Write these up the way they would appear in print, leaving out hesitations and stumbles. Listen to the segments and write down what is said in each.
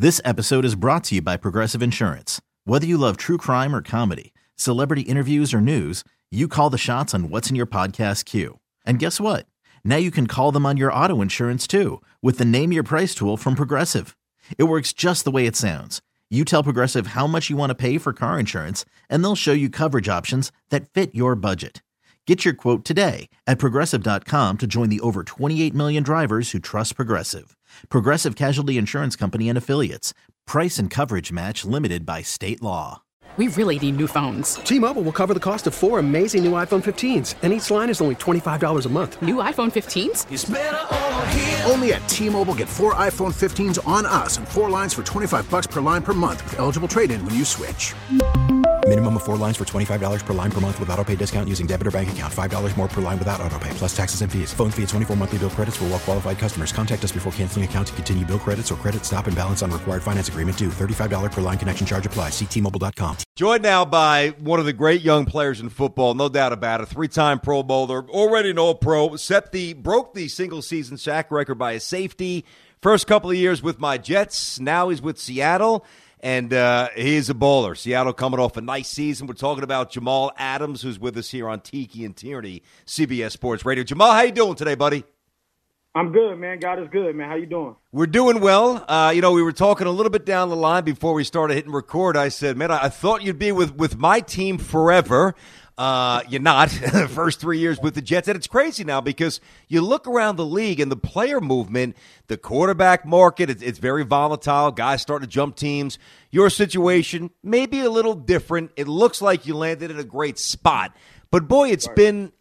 This episode is brought to you by Progressive Insurance. Whether you love true crime or comedy, celebrity interviews or news, you call the shots on what's in your podcast queue. And guess what? Now you can call them on your auto insurance too with the Name Your Price tool from Progressive. It works just the way it sounds. You tell Progressive how much you want to pay for car insurance, and they'll show you coverage options that fit your budget. Get your quote today at Progressive.com to join the over 28 million drivers who trust Progressive. Progressive Casualty Insurance Company and Affiliates. Price and coverage match limited by state law. We really need new phones. T-Mobile will cover the cost of 4 amazing new iPhone 15s, and each line is only $25 a month. New iPhone 15s? It's better over here. Only at T-Mobile, get 4 iPhone 15s on us and 4 lines for $25 per line per month with eligible trade-in when you switch. Minimum of 4 lines for $25 per line per month with autopay discount using debit or bank account. $5 more per line without autopay, plus taxes and fees. Phone fee at 24 monthly bill credits for well-qualified customers. Contact us before canceling account to continue bill credits or credit stop and balance on required finance agreement due. $35 per line connection charge applies. See T-Mobile.com. Joined now by one of the great young players in football, no doubt about it. 3-time Pro Bowler, already an All-Pro. Broke the single-season sack record by a safety. First couple of years with my Jets. Now he's with Seattle. And he's a bowler. Seattle coming off a nice season. We're talking about Jamal Adams, who's with us here on Tiki and Tierney, CBS Sports Radio. Jamal, how you doing today, buddy? I'm good, man. God is good, man. How you doing? We're doing well. We were talking a little bit down the line before we started hitting record. I said, man, I thought you'd be with my team forever. You're not. First 3 years with the Jets. And it's crazy now because you look around the league and the player movement, the quarterback market, it's very volatile. Guys starting to jump teams. Your situation may be a little different. It looks like you landed in a great spot. But, boy, it's been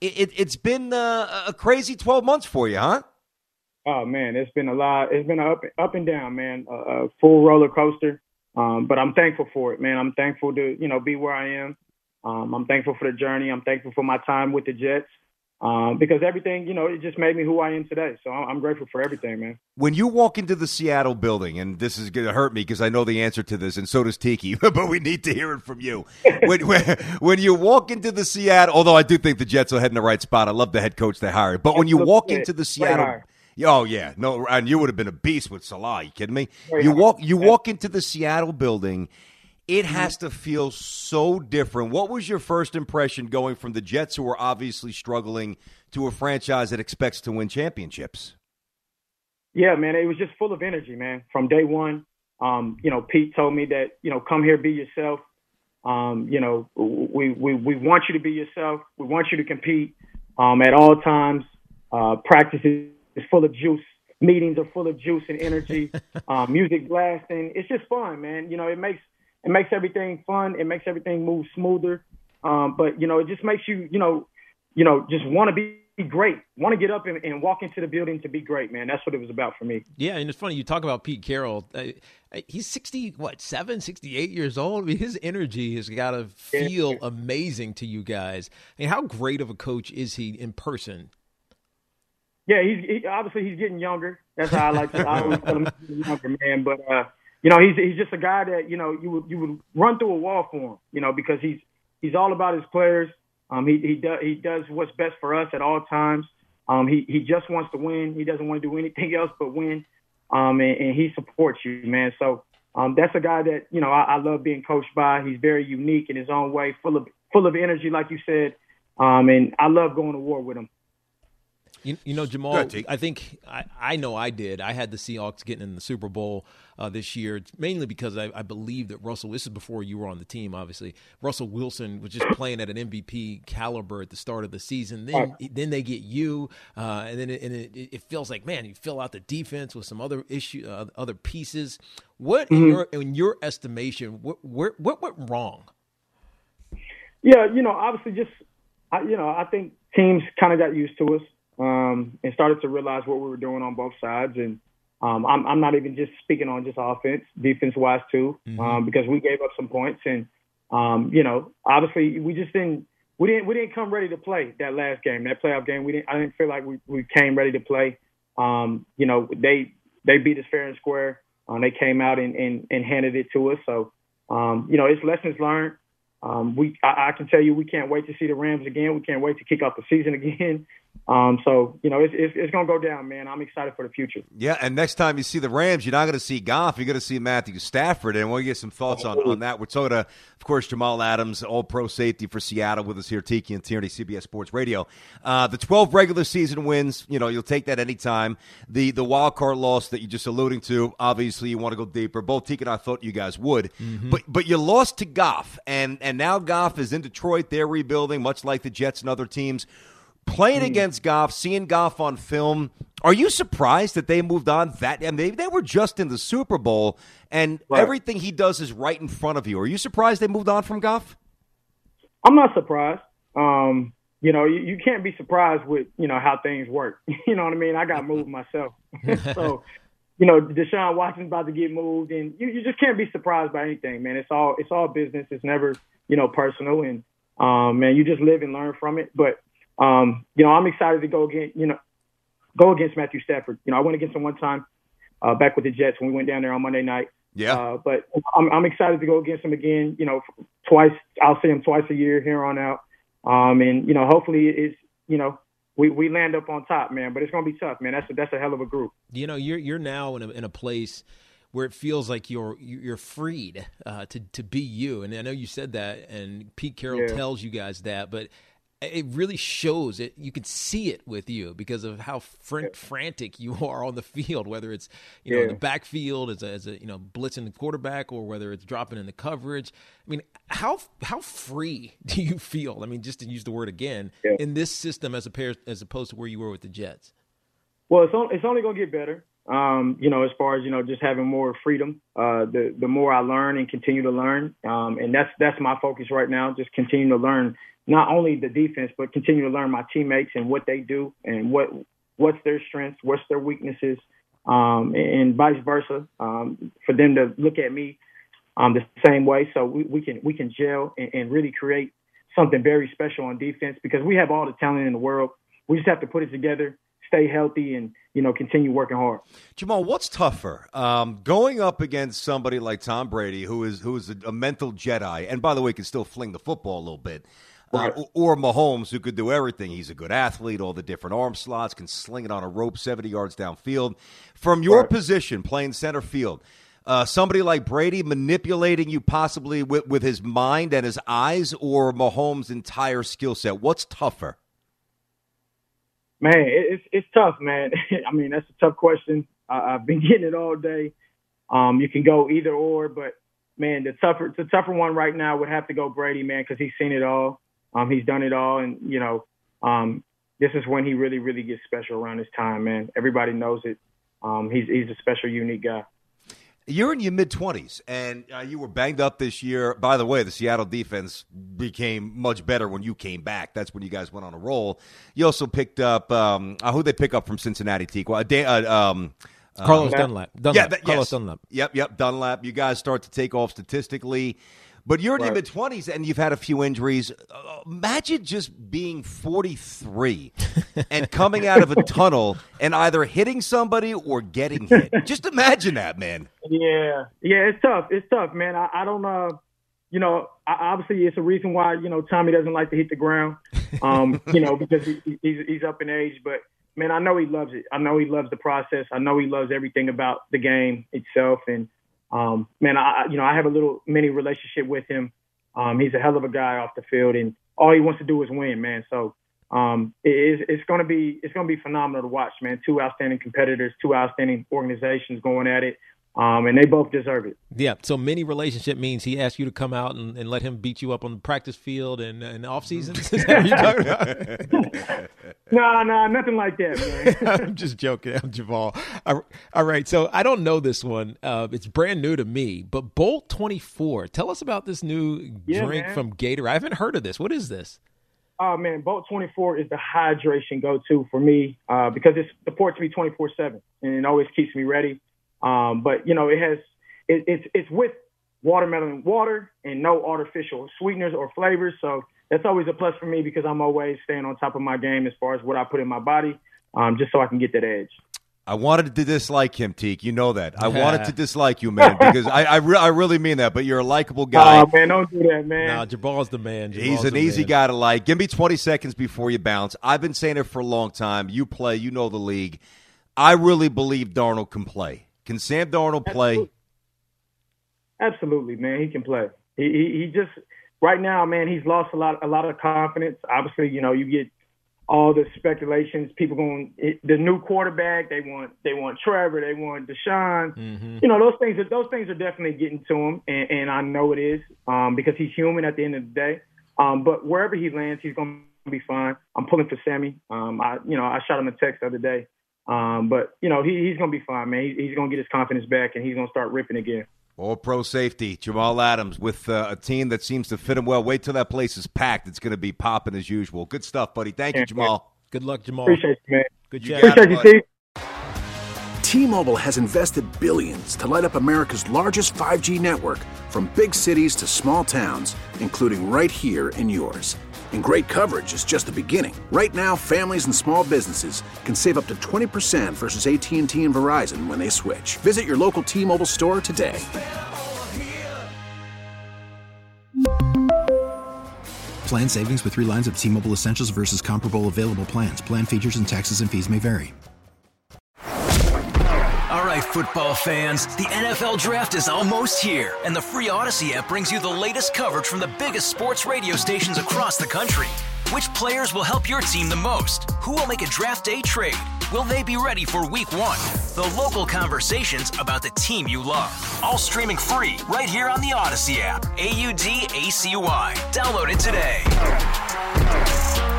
a crazy 12 months for you, huh? Oh, man, it's been a lot. It's been up and down, man, a full roller coaster. But I'm thankful for it, man. I'm thankful to, be where I am. I'm thankful for the journey. I'm thankful for my time with the Jets because everything, it just made me who I am today. So I'm grateful for everything, man. When you walk into the Seattle building, and this is going to hurt me because I know the answer to this, and so does Tiki, but we need to hear it from you. When you walk into the Seattle, although I do think the Jets will head in the right spot. I love the head coach they hired. But when you walk into the Seattle – oh, yeah. No, and you would have been a beast with Salah. Are you kidding me? You walk into the Seattle building – it has to feel so different. What was your first impression going from the Jets, who are obviously struggling, to a franchise that expects to win championships? Yeah, man, it was just full of energy, man. From day one, Pete told me that, come here, be yourself. We want you to be yourself. We want you to compete at all times. Practice is full of juice. Meetings are full of juice and energy. Music blasting. It's just fun, man. It makes everything fun. It makes everything move smoother. But it just makes you, just want to be great. Want to get up and walk into the building to be great, man. That's what it was about for me. Yeah, and it's funny. You talk about Pete Carroll. He's 68 years old? I mean, his energy has got to feel amazing to you guys. I mean, how great of a coach is he in person? Yeah, obviously he's getting younger. That's how I always tell him he's getting younger, man. But, he's just a guy that, you would run through a wall for him, because he's all about his players. He does what's best for us at all times. He just wants to win. He doesn't want to do anything else but win. And he supports you, man. So that's a guy that, I love being coached by. He's very unique in his own way, full of energy, like you said. And I love going to war with him. Jamal, I think I know I did. I had the Seahawks getting in the Super Bowl this year, mainly because I believe that this is before you were on the team, obviously. Russell Wilson was just playing at an MVP caliber at the start of the season. Then they get you, and then it feels like, man, you fill out the defense with some other other pieces. What, in your estimation, what went wrong? Yeah, obviously I think teams kind of got used to us. And started to realize what we were doing on both sides. And I'm not even just speaking on just offense, defense-wise too, because we gave up some points. And, obviously we didn't come ready to play that last game, that playoff game. I didn't feel like we came ready to play. They beat us fair and square. They came out and handed it to us. So, it's lessons learned. I can tell you we can't wait to see the Rams again. We can't wait to kick off the season again. So, it's going to go down, man. I'm excited for the future. Yeah, and next time you see the Rams, you're not going to see Goff. You're going to see Matthew Stafford, and we'll get some thoughts on that. We're talking to, of course, Jamal Adams, all-pro safety for Seattle, with us here, Tiki and Tierney, CBS Sports Radio. The 12 regular season wins, you'll take that anytime. The wild card loss that you're just alluding to, obviously you want to go deeper. Both Tiki and I thought you guys would. Mm-hmm. But you lost to Goff, and now Goff is in Detroit. They're rebuilding, much like the Jets and other teams. Playing against Goff, seeing Goff on film, are you surprised that they moved on that? And they were just in the Super Bowl, and everything he does is right in front of you. Are you surprised they moved on from Goff? I'm not surprised. You can't be surprised with, how things work. You know what I mean? I got moved myself. So, Deshaun Watson's about to get moved, and you just can't be surprised by anything, man. It's all business. It's never, personal, and, man, you just live and learn from it. But, I'm excited to go against Matthew Stafford. I went against him one time back with the Jets when we went down there on Monday night. Yeah. But I'm excited to go against him again, twice. I'll see him twice a year here on out. And hopefully it's, we land up on top, man, but it's going to be tough, man. That's a hell of a group. You're now in a place where it feels like you're freed to be you. And I know you said that, and Pete Carroll tells you guys that, but it really shows it. You can see it with you because of how frantic you are on the field, whether it's in the backfield as a blitzing the quarterback, or whether it's dropping in the coverage. I mean, how free do you feel? I mean, just to use the word again, in this system as opposed to where you were with the Jets. Well, it's only going to get better. As far as just having more freedom, the more I learn and continue to learn, and that's my focus right now. Just continue to learn. Not only the defense, but continue to learn my teammates and what they do and what's their strengths, what's their weaknesses, and vice versa, for them to look at me the same way, so we can gel and really create something very special on defense, because we have all the talent in the world. We just have to put it together, stay healthy, and continue working hard. Jamal, what's tougher, going up against somebody like Tom Brady, who is a mental Jedi, and by the way, can still fling the football a little bit, or Mahomes, who could do everything? He's a good athlete, all the different arm slots, can sling it on a rope 70 yards downfield. From your position, playing center field, somebody like Brady manipulating you possibly with his mind and his eyes, or Mahomes' entire skill set? What's tougher? Man, it's tough, man. I mean, that's a tough question. I've been getting it all day. You can go either or, but, man, the tougher one right now would have to go Brady, man, because he's seen it all. He's done it all, and, this is when he really, really gets special around his time, man. Everybody knows it. He's a special, unique guy. You're in your mid-20s, and you were banged up this year. By the way, the Seattle defense became much better when you came back. That's when you guys went on a roll. You also picked up who'd they pick up from Cincinnati, Tequa? Carlos Dunlap. Carlos Dunlap. Yep, Dunlap. You guys start to take off statistically. But you're in your mid-20s, and you've had a few injuries. Imagine just being 43 and coming out of a tunnel and either hitting somebody or getting hit. Just imagine that, man. Yeah, it's tough. It's tough, man. I don't obviously it's a reason why, Tommy doesn't like to hit the ground, because he's up in age. But, man, I know he loves it. I know he loves the process. I know he loves everything about the game itself. And, man, I have a little mini relationship with him. He's a hell of a guy off the field, and all he wants to do is win, man. So it's going to be phenomenal to watch, man. Two outstanding competitors, two outstanding organizations going at it. And they both deserve it. Yeah. So mini relationship means he asked you to come out and let him beat you up on the practice field and off season. Is that what you're talking about? No, nothing like that, man. I'm just joking. I'm Jamal. All right. So I don't know this one. It's brand new to me, but Bolt 24. Tell us about this new drink from Gator. I haven't heard of this. What is this? Oh, man, Bolt 24 is the hydration go-to for me because it supports me 24/7 and it always keeps me ready. But it's with watermelon water and no artificial sweeteners or flavors. So that's always a plus for me because I'm always staying on top of my game as far as what I put in my body, just so I can get that edge. I wanted to dislike him, Teak. You know that. I wanted to dislike you, man, because I really mean that. But you're a likable guy. Oh, man, don't do that, man. Nah, Jabal's the man. He's an easy guy to like. Give me 20 seconds before you bounce. I've been saying it for a long time. You play. You know the league. I really believe Darnold can play. Can Sam Darnold play? Absolutely, man. He can play. He just right now, man. He's lost a lot of confidence. Obviously, you know, you get all the speculations. People going the new quarterback. They want Trevor. They want Deshaun. Mm-hmm. You know, those things are definitely getting to him, and I know it is because he's human at the end of the day. But wherever he lands, he's going to be fine. I'm pulling for Sammy. I shot him a text the other day. But you know, he's going to be fine, man. He's going to get his confidence back, and he's going to start ripping again. All-pro safety, Jamal Adams, with a team that seems to fit him well. Wait till that place is packed. It's going to be popping as usual. Good stuff, buddy. Thank you, Jamal. Good luck, Jamal. Appreciate you, man. Good chat. Appreciate you, T. T-Mobile has invested billions to light up America's largest 5G network, from big cities to small towns, including right here in yours. And great coverage is just the beginning. Right now, families and small businesses can save up to 20% versus AT&T and Verizon when they switch. Visit your local T-Mobile store today. Plan savings with 3 lines of T-Mobile Essentials versus comparable available plans. Plan features and taxes and fees may vary. All right, football fans, the NFL Draft is almost here, and the free Odyssey app brings you the latest coverage from the biggest sports radio stations across the country. Which players will help your team the most? Who will make a draft day trade? Will they be ready for Week 1? The local conversations about the team you love. All streaming free right here on the Odyssey app. AUDACY. Download it today.